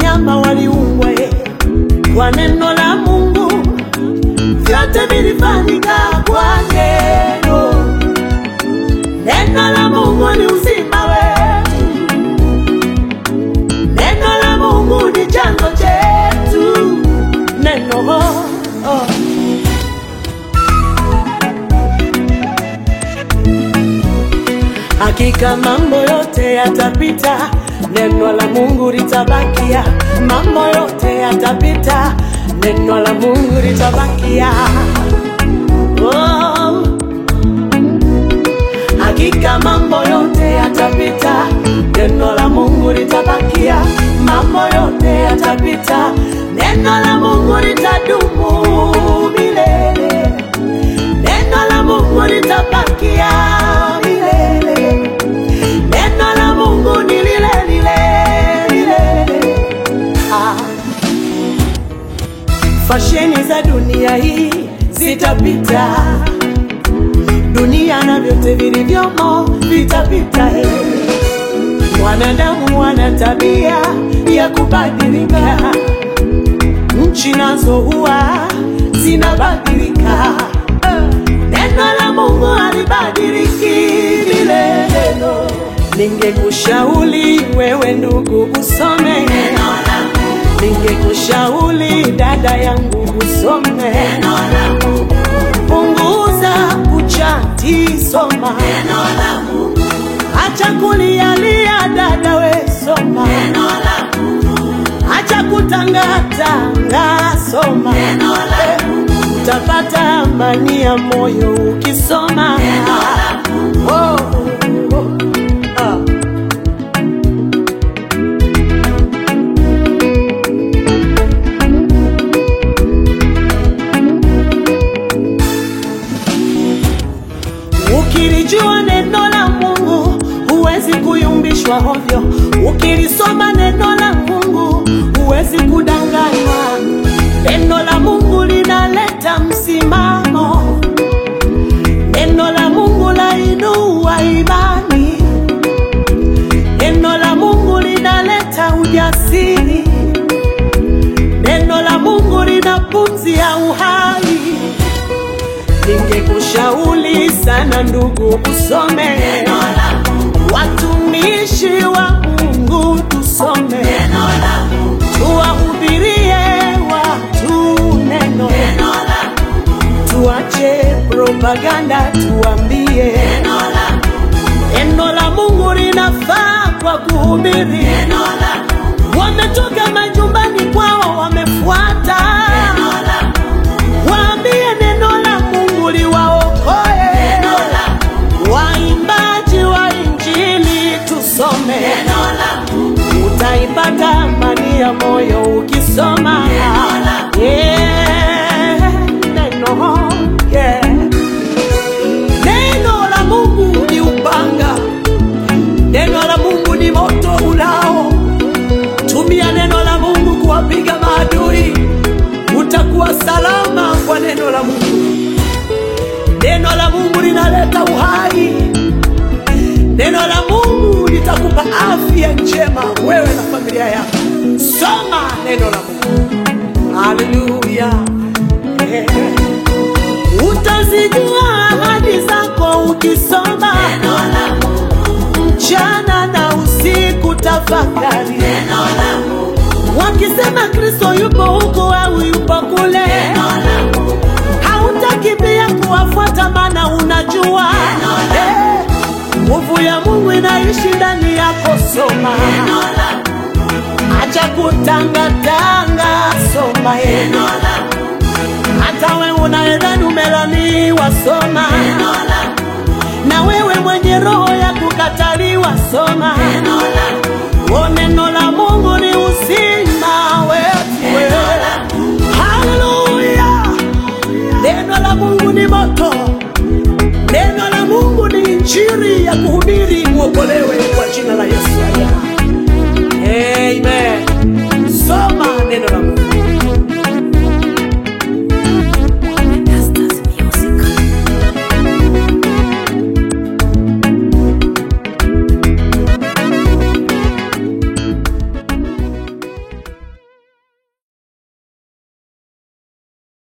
wanyama waliumbwa kwa neno la Mungu, vyote vilifanyika kwa neno. Neno la Mungu ni uzima wetu, neno la Mungu ni chanzo chetu. Neno hakika mambo yote yatapita, neno la Mungu litabakia. Mambo yote yatapita, neno la Mungu litabakia. Oh, hakika mambo yote yatapita, neno la Mungu litabakia. Mambo yote yatapita, neno la Mungu litadumu milele. Neno la Mungu litabakia milele. Neno la Mungu ni lile lile lile. Fasheni za dunia hii zitapita, dunia na vyote vilivyomo vitapita. Wanadamu wana tabia ya kubadilika, nchi nazo huwa zinabadilika. Neno la Mungu halibadiliki milele. Ningekushauri wewe ndugu usome neno la Mungu. Ningekushauri dada yangu usome neno la Mungu. Punguza kuchati, soma neno la Mungu. Acha kulialia dada, we soma neno la Mungu. Acha kutangatanga, soma neno la Mungu. Utapata amani ya moyo ukisoma neno la Mungu. Oh. Ukilijua neno la Mungu huwezi kuyumbishwa hovyo. Ukilisoma neno la Mungu huwezi kudanganywa. Neno la Mungu linaleta msimamo. Neno la Mungu lainua imani. Neno la Mungu linaleta ujasiri. Neno la Mungu lina pumzi ya uhai. Ningekushauri sana ndugu usome neno la Mungu. Watumishi wa Mungu tusome neno la Mungu. Tuwahubirie watu neno la Mungu. Tuache propaganda, tuambie neno la Mungu. Neno la Mungu linafaa kwa kuhubiri neno la Mungu. Wametoka majumbani kwao wamefuata neno la Mungu. Waambie neno la Mungu liwaokoe neno la Mungu. Waimbaji wa Injili tusome neno la Mungu. Utaipata amani ya moyo ukisoma neno la Mungu. Neno la Mungu ni upanga. Neno la Mungu ni moto ulao. Tumia neno la Mungu kuwapiga maadui. Utakuwa salama kwa neno la Mungu. Neno la Mungu linaleta uhai. Neno la Mungu litakupa afya njema wewe na familia yako. Soma neno la Mungu. Hallelujah. Utazijua ahadi zako ukisoma neno la Mungu. Mchana na usiku tafakari neno la Mungu. Wakisema Kristo yupo huko au yupo kule, neno la Mungu. Hautakimbia kuwafuata maana unajua nguvu ya Mungu inaishi ndani yako. Soma neno la Mungu. Acha kutangatanga, soma neno la Mungu. Hata wewe unaedhani umelaniwa, soma neno la Mungu. Na wewe mwenye roho ya kukataliwa, soma neno la Mungu. Neno la Mungu